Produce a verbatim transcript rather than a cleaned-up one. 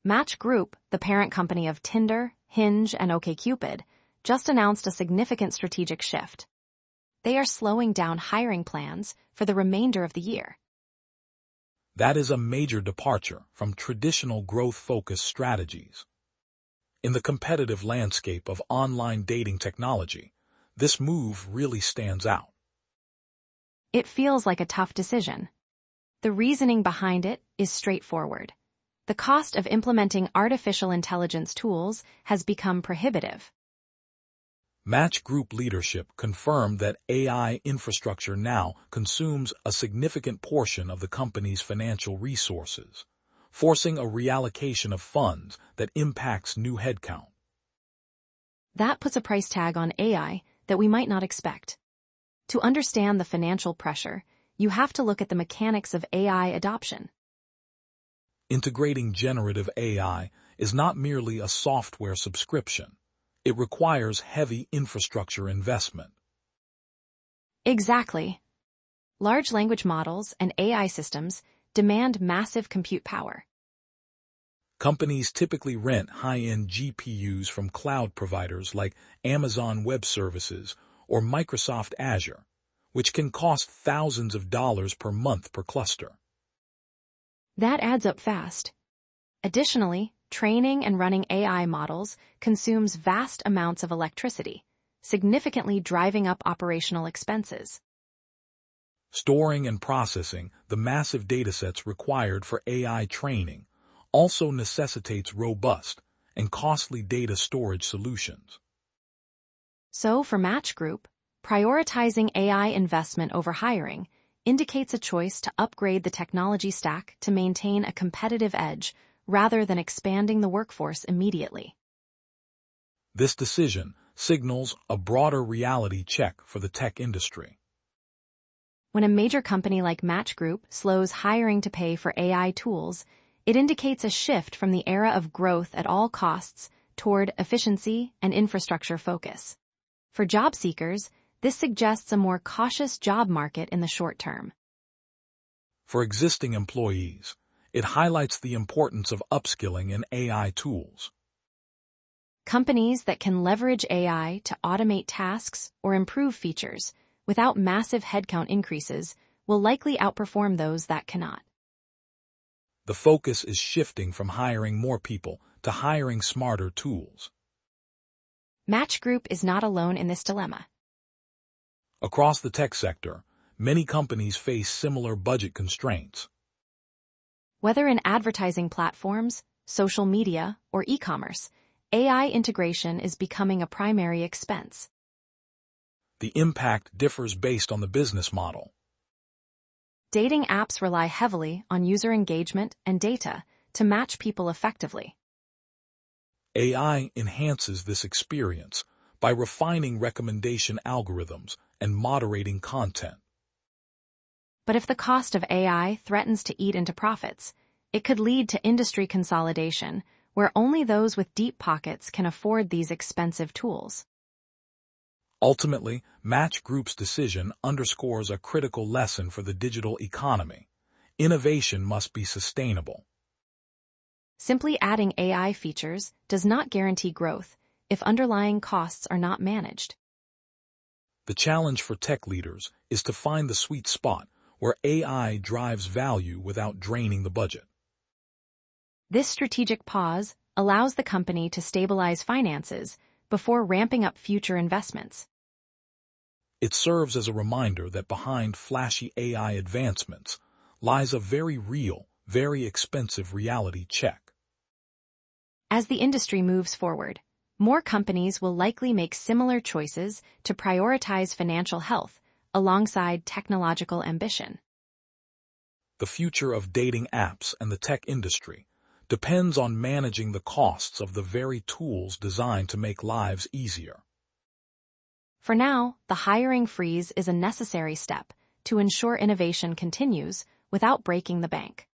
Match Group, the parent company of Tinder, Hinge, and OkCupid, just announced a significant strategic shift. They are slowing down hiring plans for the remainder of the year. That is a major departure from traditional growth-focused strategies. In the competitive landscape of online dating technology, this move really stands out. It feels like a tough decision. The reasoning behind it is straightforward. The cost of implementing artificial intelligence tools has become prohibitive. Match Group leadership confirmed that A I infrastructure now consumes a significant portion of the company's financial resources, forcing a reallocation of funds that impacts new headcount. That puts a price tag on A I that we might not expect. To understand the financial pressure, you have to look at the mechanics of A I adoption. Integrating generative A I is not merely a software subscription. It requires heavy infrastructure investment. Exactly. Large language models and A I systems demand massive compute power. Companies typically rent high-end G P Us from cloud providers like Amazon Web Services or Microsoft Azure, which can cost thousands of dollars per month per cluster. That adds up fast. Additionally, training and running A I models consumes vast amounts of electricity, significantly driving up operational expenses. Storing and processing the massive datasets required for A I training also necessitates robust and costly data storage solutions. So, for Match Group, prioritizing A I investment over hiring indicates a choice to upgrade the technology stack to maintain a competitive edge rather than expanding the workforce immediately. This decision signals a broader reality check for the tech industry. When a major company like Match Group slows hiring to pay for A I tools, it indicates a shift from the era of growth at all costs toward efficiency and infrastructure focus. For job seekers, this suggests a more cautious job market in the short term. For existing employees, it highlights the importance of upskilling in A I tools. Companies that can leverage A I to automate tasks or improve features without massive headcount increases will likely outperform those that cannot. The focus is shifting from hiring more people to hiring smarter tools. Match Group is not alone in this dilemma. Across the tech sector, many companies face similar budget constraints. Whether in advertising platforms, social media, or e-commerce, A I integration is becoming a primary expense. The impact differs based on the business model. Dating apps rely heavily on user engagement and data to match people effectively. A I enhances this experience by refining recommendation algorithms and moderating content. But if the cost of A I threatens to eat into profits, it could lead to industry consolidation, where only those with deep pockets can afford these expensive tools. Ultimately, Match Group's decision underscores a critical lesson for the digital economy. Innovation must be sustainable. Simply adding A I features does not guarantee growth if underlying costs are not managed. The challenge for tech leaders is to find the sweet spot where A I drives value without draining the budget. This strategic pause allows the company to stabilize finances before ramping up future investments. It serves as a reminder that behind flashy A I advancements lies a very real, very expensive reality check. As the industry moves forward, more companies will likely make similar choices to prioritize financial health alongside technological ambition. The future of dating apps and the tech industry depends on managing the costs of the very tools designed to make lives easier. For now, the hiring freeze is a necessary step to ensure innovation continues without breaking the bank.